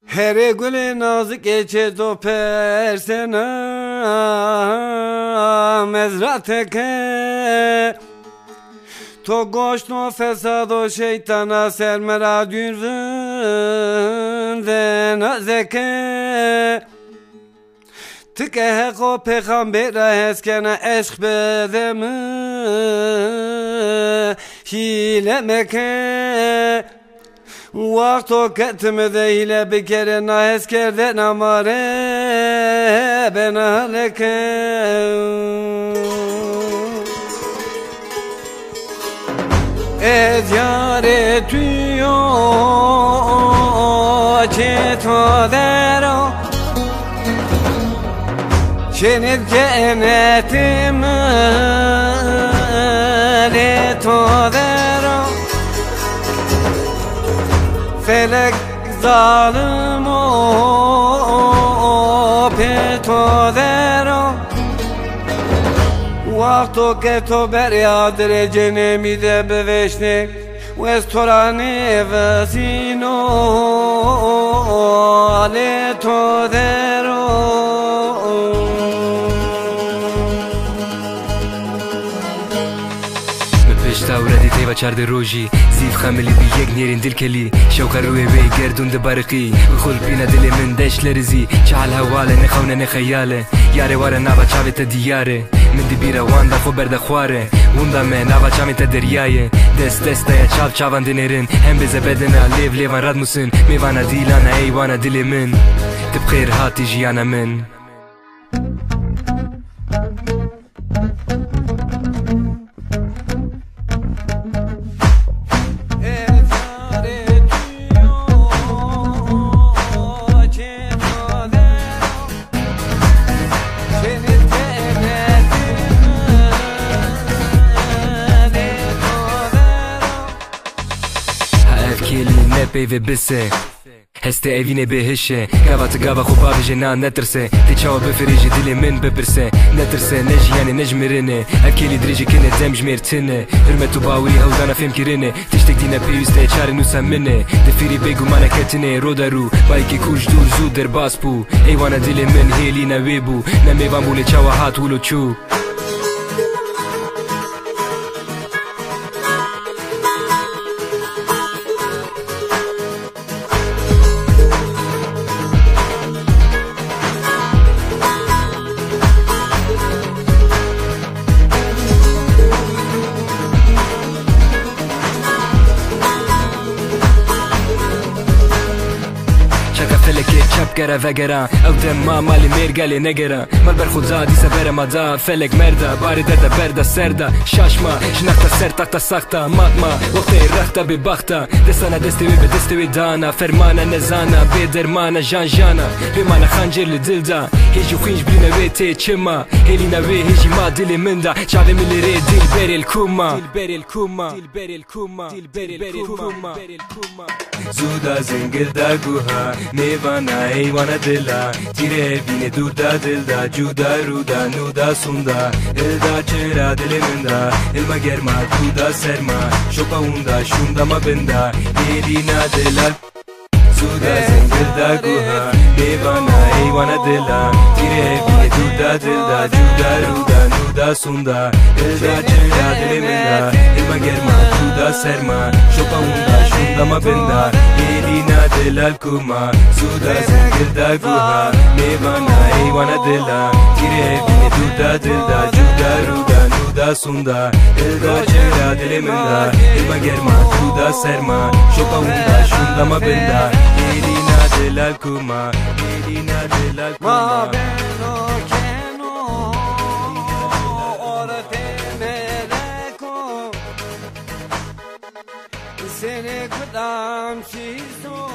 Her gülü nazik geçe do persena mezrateke to goşno fesado şeytana sermera dünvün de nazeke tıke heko peygambera heskene eşk bedemi hilemeke Vakto ketme deyle bir kere nahes kerde namare ben aleke Ez yare tuyo çeto dero Şenit cennetim leto dero Felek zalim o peto dero Vakto ke to beryadre cenemi de beveşne Vestorane vesino leto dero تاوردی تیوا چرد روژی زیف خملی بی یک نیرین دل کلی شوق روی بی گردون ده برقی خل بینا دل من دش لرزی چهل هواله نخونه نخیاله یاره واره نوا چاوی تا دیاره من دی بیره وانده خو برده خواره وونده من نوا چاوی تا دریایه دست دسته یا چاو چاوان دنیرن هم بزه بدنه لیو لیوان رد موسن میوانه دیلانه ایوانه دل من تبخیر هاتی جیانه من پیوه بسه هسته ایوینه بهشه گوات گوا خوبا بجه نه نترسه تی چاو بفریجی دلی من بپرسه نترسه نجی یعنی نجمرنه اکیلی دریجی کنه دمج مرتنه حرمتو باوری او دانا فهم کرنه تشتک دینه پیوسته چاره نوسم منه دفیری بگو منه کتنه رو درو بایکی کوش دور زود در باس بو ایوانه دلی من هیلی نوی بو نمیوان بوله چاو هات ولو چو فلکه چپ گره وگره او دم ما مالی میرگلی نگره مال بر خود زادی سبر مادا فلک مرده باری درده برده سرده شاشما شنخته سر تخته سخته ماتما وقتی رخته بی بخته دستانه دستوی به دستوی دانه فرمانه نزانه بی درمانه جان جانه ریمانه خنجر لدل ده هیچو خینج بلی نوی تی چما هیلی نوی هیچی ما دلی من ده چاوی ملی ری دیل بری الکوما زودا زنگل دا گوها میوانا ایوانا دلا تیره بینه دور دا دل دا جودا رو دا نو دا سوندا دل دا چرا دل من دا علما گرما دودا سرما شوپا اوندا شوندا ما بندا ایلینا دلال زودا زنگل دا گوها میوانا ایوانا دلا تیره بینه دور دا دل دا جودا رو دا نو دا سوندا دل دا چرا دل من دا علما گرما دودا سرما شوپا اوندا شوندا ما بندا ایلینا دلال کوما زودا زنگل دا گوها میوانا ایوانا دلا تیره بینه دودا دل دا جودا رو دا نو دا سوندا دل دا چرا دل من دا علما گرما دودا سرما شوپا اوندا شوندا ما بندا ایلینا دلال کوما ایلینا دلال کوما Seni kudam şizo